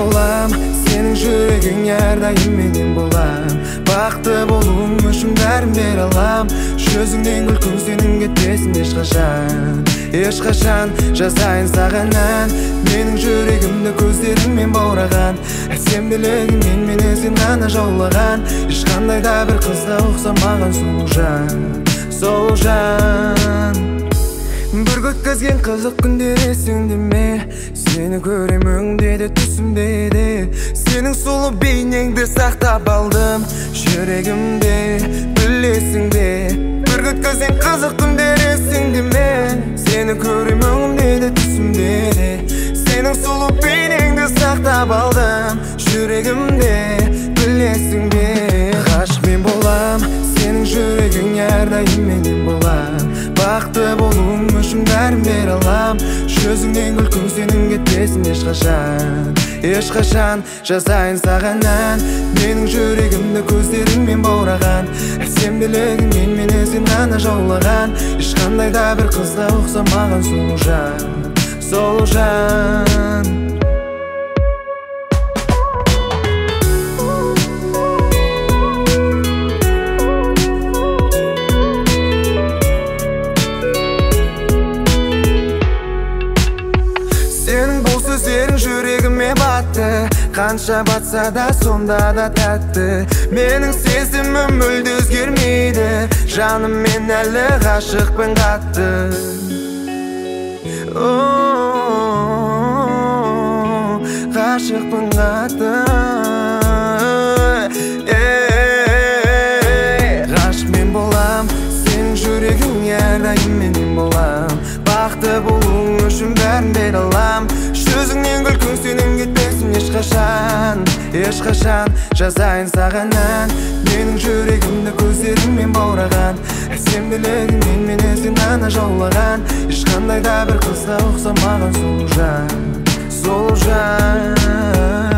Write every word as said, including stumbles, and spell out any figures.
болам, сенің жүрегің әрдайым менен болам. Бақытты болуың үшін бәрін бере алам. Жүзіңнен күлкің сенің кетпесін ешқашан. Ешқашан жазайын саған ән. Менің жүрегімді көздеріңмен баураған. Әсемділігіңмен мені сен ғана жаулаған. Ешқандай да бір қызға ұқсамаған сұлу жан, сұлу жан. Бір өткізген қызық күндер есіңде ме? Сені көрем өңде де түсімде де. Сенің сұлу бейнеңді сақтап алдым жүрегімде, білесің бе? Бір өткізген қызық күндер есіңде ме? Сені көрем өңде де түсімде де. Сенің сұлу бейнеңді сақтап алдым жүрегімде, білесің бе? Ғашық мен болам, сенің жүрегің әрдайым менен болам. Бақытты болуың үшін бәрін бере алам. Жүзіңнен күлкің сенің кетпесін ешқашан. Ешқашан жазайын саған ән. Менің жүрегімді көздеріңмен баураған. Әсемділігіңмен мені сен ғана жаулаған. Ешқандай да бір қызға ұқсамаған сұлу жан, сұлу жан. Сөздерің жүрегіме батты, қанша батса да сонда да тәтті. Менің сезімім мүлде өзгермейді, жаным мен әлі ғашықпын қатты. Ғашықпын қатты. Ғашық мен болам, сенің жүрегің әрдайым менен болам. Бақытты болуың үшін бәрін бере алам. Жүзіңнен күлкің сенің кетпесін ешқашан. Ешқашан жазайын саған ән. Менің жүрегімді көздеріңмен баураған. Әсемділігіңмен мені сен ғана жаулаған. Ешқандай да бір қызға ұқсамаған сұлу жан, сұлу жан.